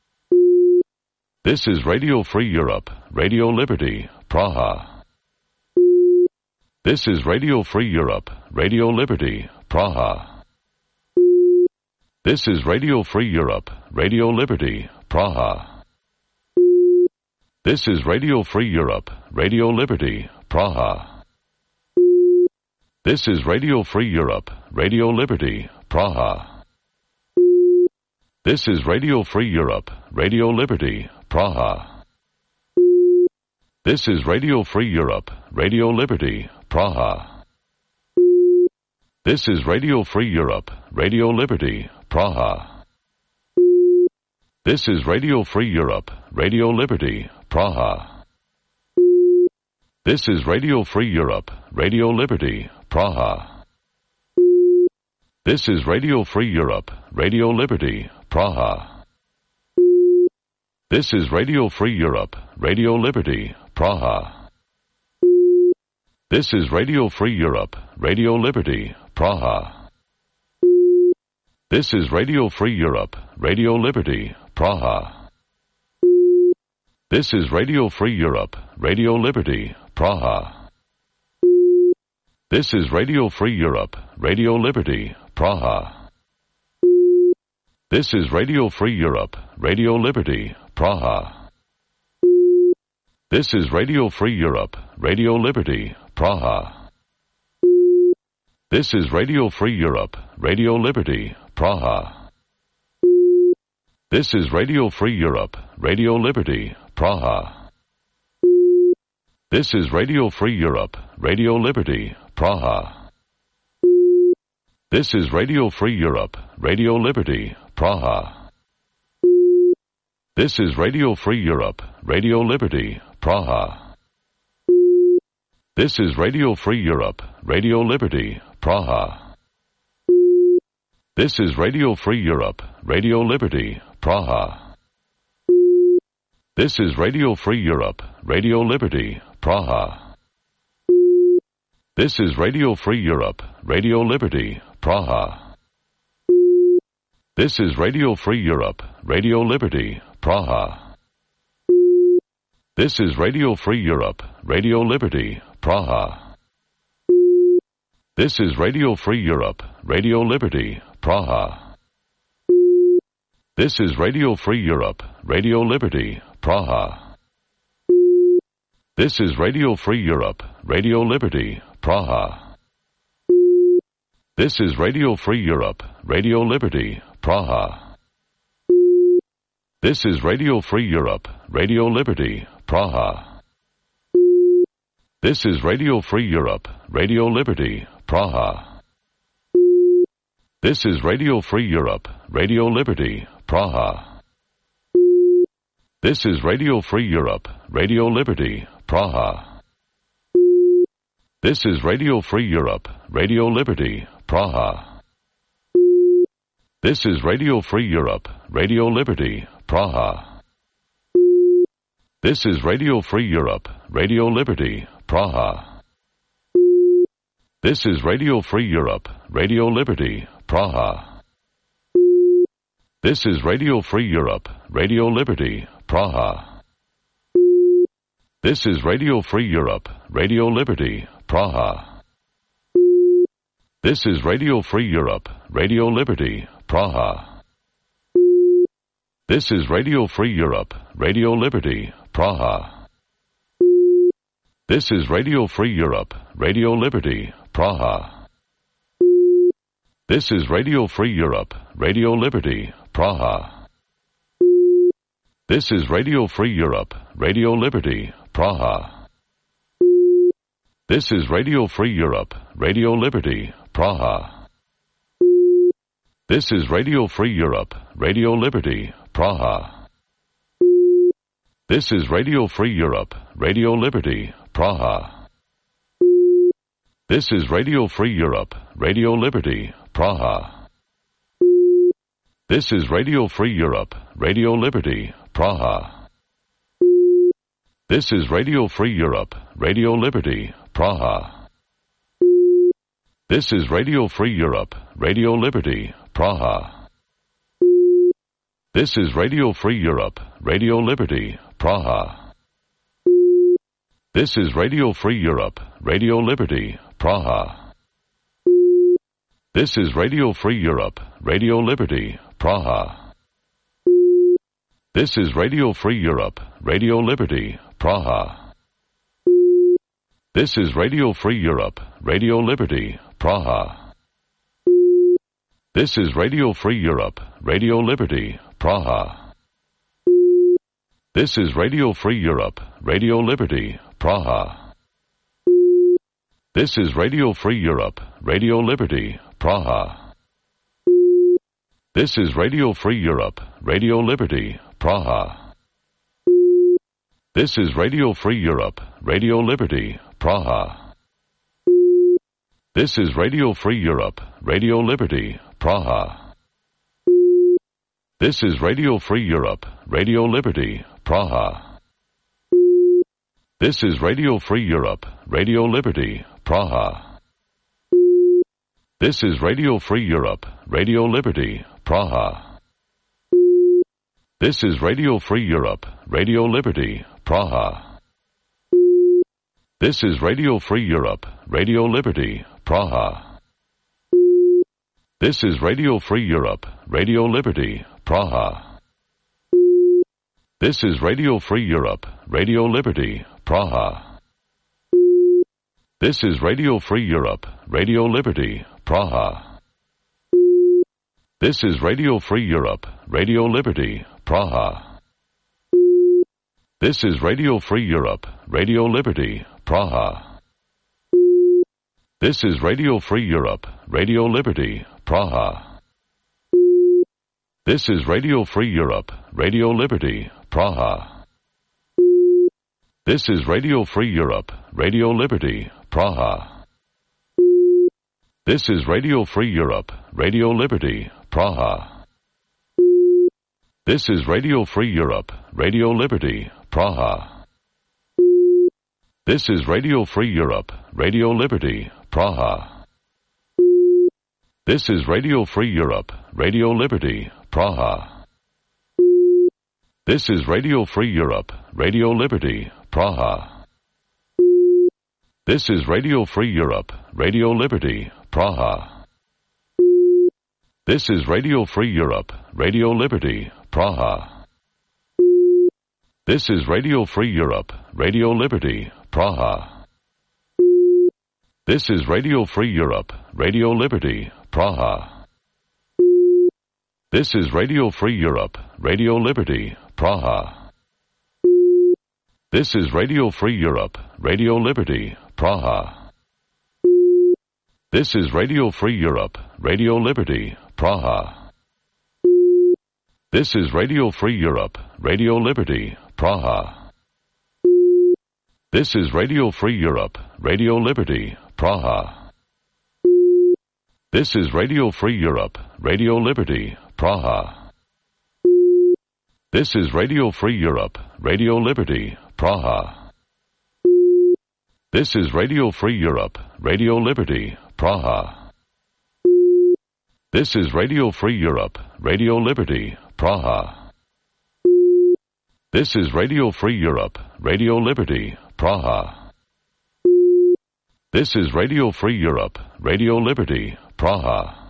This is Radio Free Europe, Radio Liberty, Praha. This is Radio Free Europe, Radio Liberty, Praha. This is Radio Free Europe, Radio Liberty, Praha. This is Radio Free Europe, Radio Liberty, Praha. This is Radio Free Europe, Radio Liberty, Praha. This is Radio Free Europe, Radio Liberty, Praha. This is Radio Free Europe, Radio Liberty, Praha. This is Radio Free Europe, Radio Liberty, Praha. This is Radio Free Europe, Radio Liberty, Praha. This is Radio Free Europe, Radio Liberty, Praha. This is Radio Free Europe, Radio Liberty, Praha. This is Radio Free Europe, Radio Liberty, Praha. This is Radio Free Europe, Radio Liberty, Praha. This is Radio Free Europe, Radio Liberty, Praha. This is Radio Free Europe, Radio Liberty, Praha. This is Radio Free Europe, Radio Liberty, Praha. This is Radio Free Europe, Radio Liberty, Praha. This is Radio Free Europe, Radio Liberty, Praha. This is Radio Free Europe, Radio Liberty, Praha. This is Radio Free Europe, Radio Liberty, Praha. This is Radio Free Europe, Radio Liberty, Praha. This is Radio Free Europe, Radio Liberty, Praha. This is Radio Free Europe, Radio Liberty, Praha. This is Radio Free Europe, Radio Liberty, Praha. This is Radio Free Europe, Radio Liberty, Praha. This is Radio Free Europe, Radio Liberty, Praha. This is Radio Free Europe, Radio Liberty, Praha. This is Radio Free Europe, Radio Liberty, Praha. This is Radio Free Europe, Radio Liberty, Praha. This is Radio Free Europe, Radio Liberty, Praha. This is Radio Free Europe, Radio Liberty, Praha. This is Radio Free Europe, Radio Liberty, Praha. This is Radio Free Europe, Radio Liberty, Praha. This is Radio Free Europe, Radio Liberty, Praha. This is Radio Free Europe, Radio Liberty, Praha. This is Radio Free Europe, Radio Liberty, Praha. This is Radio Free Europe, Radio Liberty, Praha. This is Radio Free Europe, Radio Liberty, Praha. This is Radio Free Europe, Radio Liberty, Praha. This is Radio Free Europe, Radio Liberty, Praha. This is Radio Free Europe, Radio Liberty, Praha. This is Radio Free Europe, Radio Liberty, Praha. This is Radio Free Europe, Radio Liberty, Praha. This is Radio Free Europe, Radio Liberty, Praha. This is Radio Free Europe, Radio Liberty, Praha. This is Radio Free Europe, Radio Liberty, Praha. This is Radio Free Europe, Radio Liberty, Praha. This is Radio Free Europe, Radio Liberty, Praha. This is Radio Free Europe, Radio Liberty, Praha. This is Radio Free Europe, Radio Liberty, Praha. This is Radio Free Europe, Radio Liberty, Praha. This is Radio Free Europe, Radio Liberty, Praha. This is Radio Free Europe, Radio Liberty, Praha. This is Radio Free Europe, Radio Liberty, Praha. This is Radio Free Europe, Radio Liberty, Praha. This is Radio Free Europe, Radio Liberty, Praha. This is Radio Free Europe, Radio Liberty, Praha. This is Radio Free Europe, Radio Liberty, Praha. This is Radio Free Europe, Radio Liberty, Praha. This is Radio Free Europe, Radio Liberty, Praha. This is Radio Free Europe, Radio Liberty, Praha. This is Radio Free Europe, Radio Liberty, Praha. This is Radio Free Europe, Radio Liberty, Praha. This is Radio Free Europe, Radio Liberty, Praha. This is Radio Free Europe, Radio Liberty, Praha. This is Radio Free Europe, Radio Liberty, Praha. This is Radio Free Europe, Radio Liberty, Praha. This is Radio Free Europe, Radio Liberty, Praha. This is Radio Free Europe, Radio Liberty, Praha. This is Radio Free Europe, Radio Liberty, Praha. This is Radio Free Europe, Radio Liberty, Praha. This is Radio Free Europe, Radio Liberty, Praha. This is Radio Free Europe, Radio Liberty, Praha. This is Radio Free Europe, Radio Liberty, Praha. This is Radio Free Europe, Radio Liberty, Praha. This is Radio Free Europe, Radio Liberty, Praha. This is Radio Free Europe, Radio Liberty, Praha. This is Radio Free Europe, Radio Liberty, Praha. This is Radio Free Europe, Radio Liberty, Praha. This is Radio Free Europe, Radio Liberty, Praha. This is Radio Free Europe, Radio Liberty, Praha. This is Radio Free Europe, Radio Liberty, Praha. This is Radio Free Europe, Radio Liberty, Praha. This is Radio Free Europe, Radio Liberty, Praha. This is Radio Free Europe, Radio Liberty, Praha. This is Radio Free Europe, Radio Liberty, Praha. This is Radio Free Europe, Radio Liberty, Praha. This is Radio Free Europe, Radio Liberty, Praha. This is Radio Free Europe, Radio Liberty, Praha. This is Radio Free Europe, Radio Liberty, Praha. This is Radio Free Europe, Radio Liberty, Praha. This is Radio Free Europe, Radio Liberty, Praha. This is Radio Free Europe, Radio Liberty, Praha. This is Radio Free Europe, Radio Liberty, Praha. This is Radio Free Europe, Radio Liberty, Praha. This is Radio Free Europe, Radio Liberty, Praha. This is Radio Free Europe, Radio Liberty, Praha. This is Radio Free Europe, Radio Liberty, Praha. This is Radio Free Europe, Radio Liberty, Praha.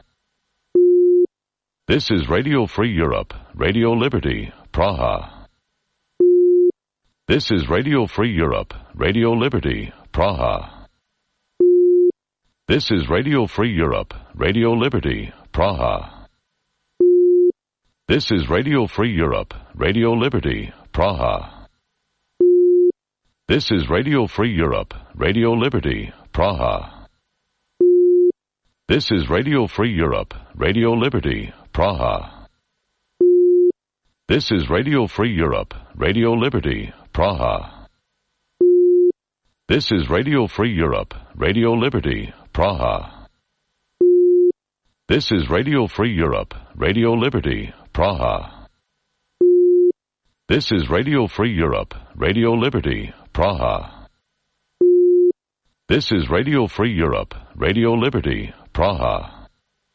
This is Radio Free Europe, Radio Liberty, Praha. This is Radio Free Europe, Radio Liberty, Praha. This is Radio Free Europe, Radio Liberty, Praha. This is Radio Free Europe, Radio Liberty, Praha. This is Radio Free Europe, Radio Liberty, Praha. This is Radio Free Europe, Radio Liberty, Praha. This is Radio Free Europe, Radio Liberty, Praha. This is Radio Free Europe, Radio Liberty, Praha. This is Radio Free Europe, Radio Liberty, Praha. This is Radio Free Europe, Radio Liberty, Praha. This is Radio Free Europe, Radio Liberty, Praha.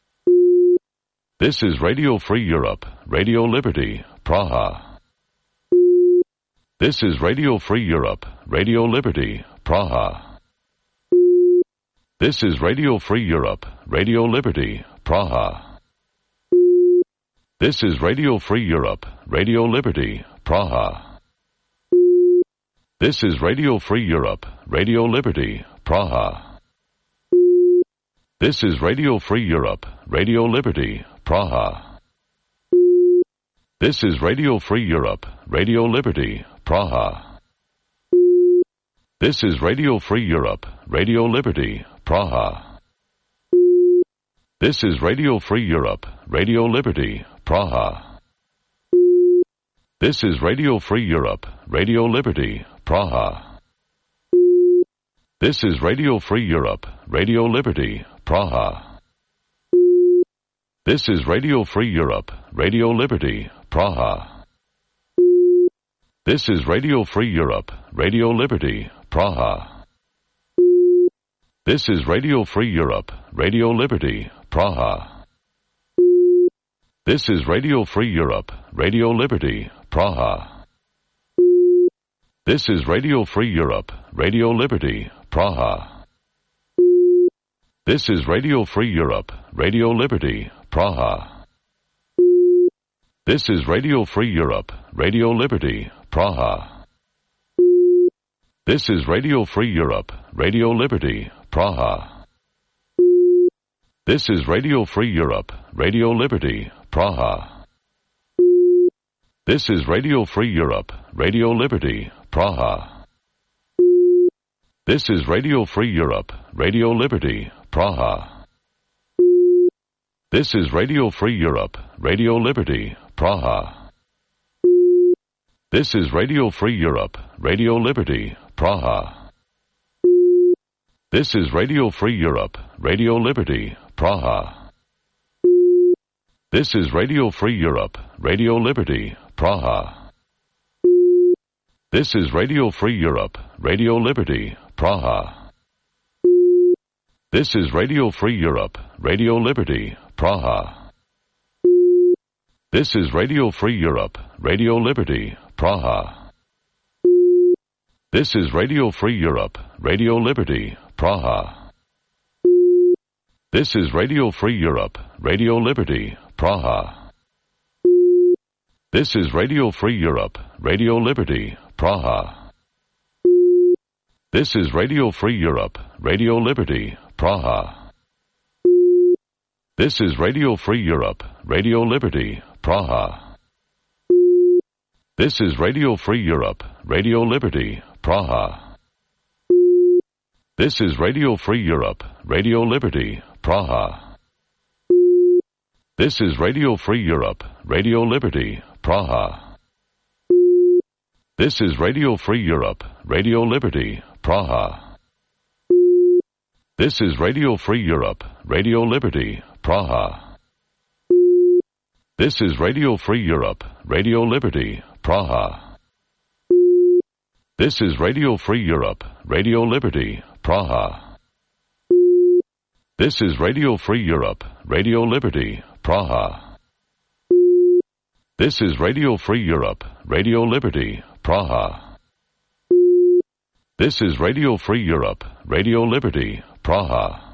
This is Radio Free Europe, Radio Liberty, Praha. This is Radio Free Europe, Radio Liberty, Praha. This is Radio Free Europe, Radio Liberty, Praha. This is Radio Free Europe, Radio Liberty, Praha. This is Radio Free Europe, Radio Liberty, Praha. This is Radio Free Europe, Radio Liberty, Praha. This is Radio Free Europe, Radio Liberty, Praha. This is Radio Free Europe, Radio Liberty, Praha. This is Radio Free Europe, Radio Liberty, Praha. This is Radio Free Europe, Radio Liberty, Praha. This is Radio Free Europe, Radio Liberty, Praha. This is Radio Free Europe, Radio Liberty, Praha. This is Radio Free Europe, Radio Liberty, Praha. This is Radio Free Europe, Radio Liberty, Praha. This is Radio Free Europe, Radio Liberty, Praha. This is Radio Free Europe, Radio Liberty, Praha. This is Radio Free Europe, Radio Liberty, Praha. This is Radio Free Europe, Radio Liberty, Praha. This is Radio Free Europe, Radio Liberty, Praha. This is Radio Free Europe, Radio Liberty, Praha. This is Radio Free Europe, Radio Liberty, Praha. This is Radio Free Europe, Radio Liberty, Praha. This is Radio Free Europe, Radio Liberty, Praha. This is Radio Free Europe, Radio Liberty, Praha. This is Radio Free Europe, Radio Liberty, Praha. This is Radio Free Europe, Radio Liberty, Praha. This is Radio Free Europe, Radio Liberty, Praha. This is Radio Free Europe, Radio Liberty, Praha. This is Radio Free Europe, Radio Liberty, Praha. This is Radio Free Europe, Radio Liberty, Praha. This is Radio Free Europe, Radio Liberty, Praha. This is Radio Free Europe, Radio Liberty, Praha. This is Radio Free Europe, Radio Liberty, Praha. This is Radio Free Europe, Radio Liberty, Praha. This is Radio Free Europe, Radio Liberty, Praha. This is Radio Free Europe, Radio Liberty, Praha. This is Radio Free Europe, Radio Liberty, Praha. This is Radio Free Europe, Radio Liberty, Praha. This is Radio Free Europe, Radio Liberty, Praha. This is Radio Free Europe, Radio Liberty, Praha. This is Radio Free Europe, Radio Liberty, Praha. This is Radio Free Europe, Radio Liberty, Praha. This is Radio Free Europe, Radio Liberty, Praha. This is Radio Free Europe, Radio Liberty, Praha.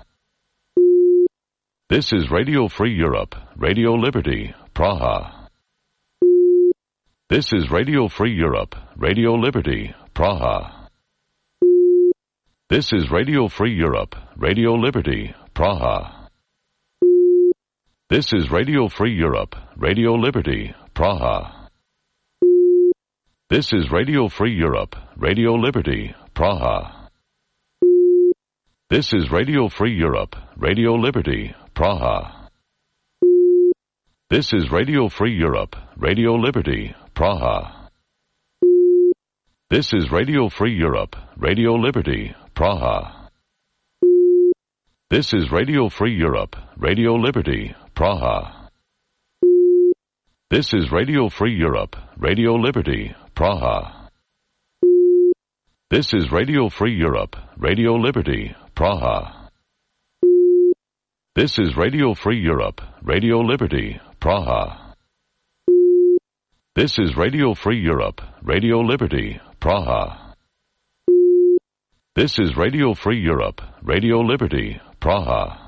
This is Radio Free Europe, Radio Liberty, Praha. This is Radio Free Europe, Radio Liberty, Praha. This is Radio Free Europe, Radio Liberty, Praha. This is Radio Free Europe, Radio Liberty, Praha. This is Radio Free Europe, Radio Liberty, Praha. This is Radio Free Europe, Radio Liberty, Praha. This is Radio Free Europe, Radio Liberty, Praha. This is Radio Free Europe, Radio Liberty, Praha. This is Radio Free Europe, Radio Liberty, Praha. This is Radio Free Europe, Radio Liberty, Praha. This is Radio Free Europe, Radio Liberty, Praha. This is Radio Free Europe, Radio Liberty, Praha. This is Radio Free Europe, Radio Liberty, Praha. This is Radio Free Europe, Radio Liberty, Praha.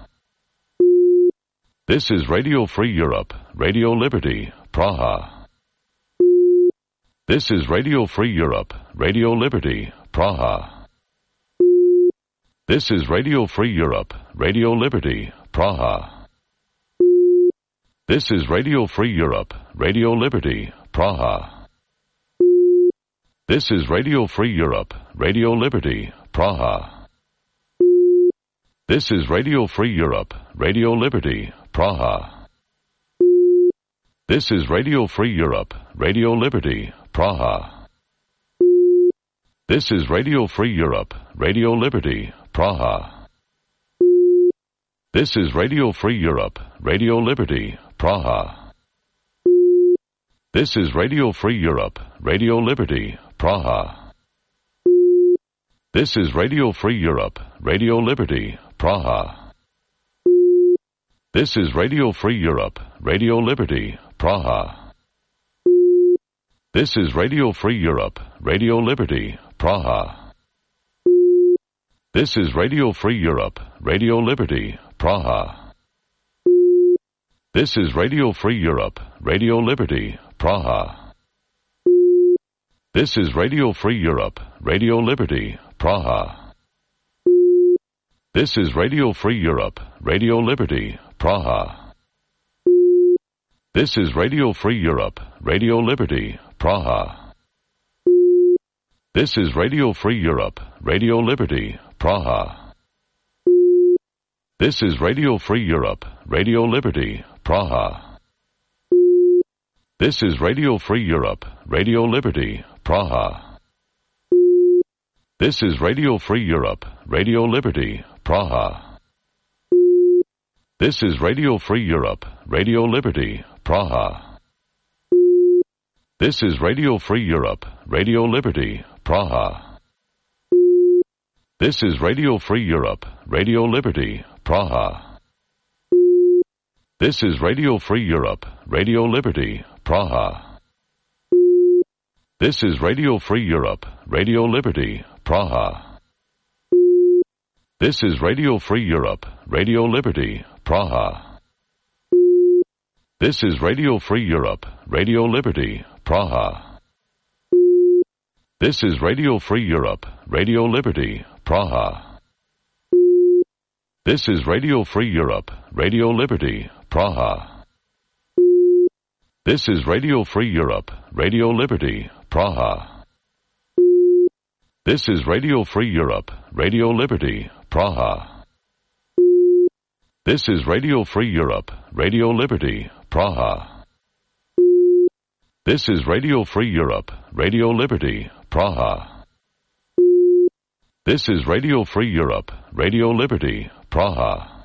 This is Radio Free Europe, Radio Liberty, Praha. This is Radio Free Europe, Radio Liberty, Praha. This is Radio Free Europe, Radio Liberty, Praha. This is Radio Free Europe, Radio Liberty, Praha. This is Radio Free Europe, Radio Liberty, Praha. This is Radio Free Europe, Radio Liberty, Praha. This is Radio Free Europe, Radio Liberty, Praha. This is Radio Free Europe, Radio Liberty, Praha. This is Radio Free Europe, Radio Liberty, Praha. This is Radio Free Europe, Radio Liberty, Praha. This is Radio Free Europe, Radio Liberty, Praha. This is Radio Free Europe, Radio Liberty, Praha. This is Radio Free Europe, Radio Liberty, Praha. This is Radio Free Europe, Radio Liberty, Praha. This is Radio Free Europe, Radio Liberty, Praha. This is Radio Free Europe, Radio Liberty, Praha. This is Radio Free Europe, Radio Liberty, Praha. This is Radio Free Europe, Radio Liberty, Praha. This is Radio Free Europe, Radio Liberty, Praha. This is Radio Free Europe, Radio Liberty, Praha. This is Radio Free Europe, Radio Liberty, Praha. This is Radio Free Europe, Radio Liberty, Praha. This is Radio Free Europe, Radio Liberty, Praha. This is Radio Free Europe, Radio Liberty, Praha. This is Radio Free Europe, Radio Liberty, Praha. This is Radio Free Europe, Radio Liberty, Praha. This is Radio Free Europe, Radio Liberty, Praha. This is Radio Free Europe, Radio Liberty, Praha. This is Radio Free Europe, Radio Liberty, Praha. This is Radio Free Europe, Radio Liberty, Praha. This is Radio Free Europe, Radio Liberty, Praha. This is Radio Free Europe, Radio Liberty, Praha. This is Radio Free Europe, Radio Liberty, Praha. This is Radio Free Europe, Radio Liberty, Praha. This is Radio Free Europe, Radio Liberty, Praha. This is Radio Free Europe, Radio Liberty, Praha.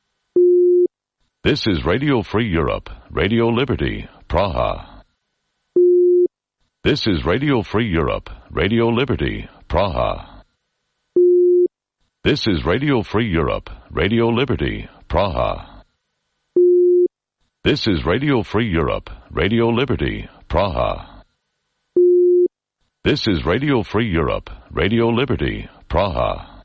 This is Radio Free Europe, Radio Liberty, Praha. This is Radio Free Europe, Radio Liberty, Praha. This is Radio Free Europe, Radio Liberty, Praha. This is Radio Free Europe, Radio Liberty, Praha. This is Radio Free Europe, Radio Liberty, Praha.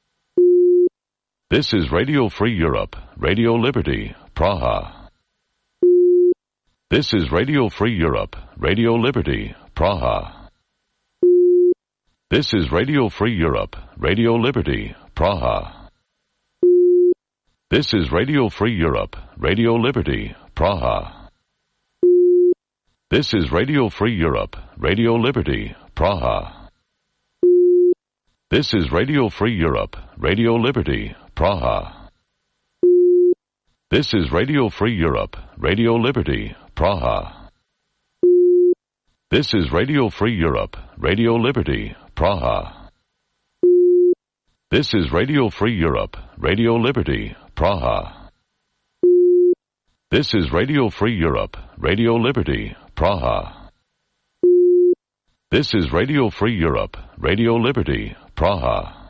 This is Radio Free Europe, Radio Liberty, Praha. This is Radio Free Europe, Radio Liberty, Praha. This is Radio Free Europe, Radio Liberty, Praha. This is Radio Free Europe, Radio Liberty, Praha. This is Radio Free Europe, Radio Liberty, Praha. This is Radio Free Europe, Radio Liberty, Praha. This is Radio Free Europe, Radio Liberty, Praha. This is Radio Free Europe, Radio Liberty, Praha. This is Radio Free Europe, Radio Liberty, Praha. This is Radio Free Europe, Radio Liberty, Praha. This is Radio Free Europe, Radio Liberty, Praha.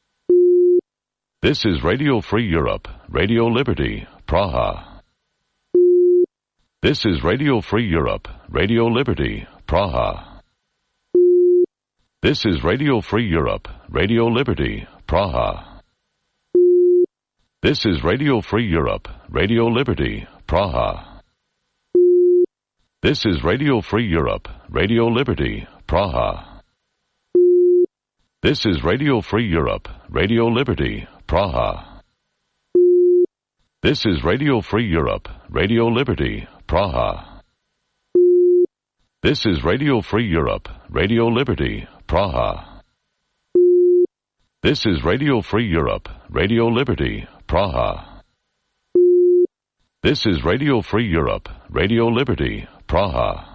This is Radio Free Europe, Radio Liberty, Praha. This is Radio Free Europe, Radio Liberty, Praha. This is Radio Free Europe, Radio Liberty, Praha. This is Radio Free Europe, Radio Liberty, Praha. This is Radio Free Europe, Radio Liberty, Praha. This is Radio Free Europe, Radio Liberty, Praha. This is Radio Free Europe, Radio Liberty, Praha. This is Radio Free Europe, Radio Liberty, Praha. This is Radio Free Europe, Radio Liberty, Praha. This is Radio Free Europe, Radio Liberty, Praha.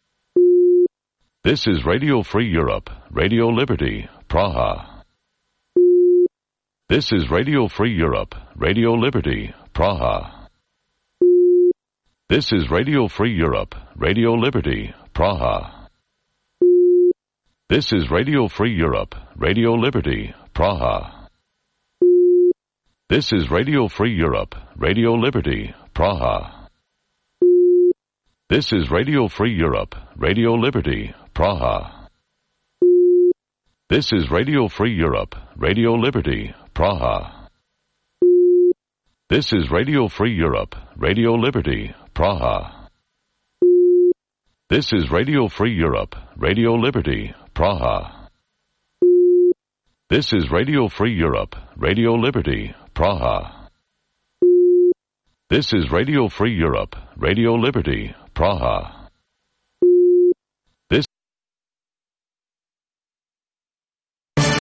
This is Radio Free Europe, Radio Liberty, Praha. This is Radio Free Europe, Radio Liberty, Praha. This is Radio Free Europe, Radio Liberty, Praha. This is Radio Free Europe, Radio Liberty, Praha. This is Radio Free Europe, Radio Liberty, Praha. This is Radio Free Europe, Radio Liberty, Praha. This is Radio Free Europe, Radio Liberty, Praha. This is Radio Free Europe, Radio Liberty, Praha. This is Radio Free Europe, Radio Liberty, Praha. This is Radio Free Europe, Radio Liberty, Praha. This is Radio Free Europe, Radio Liberty, Praha.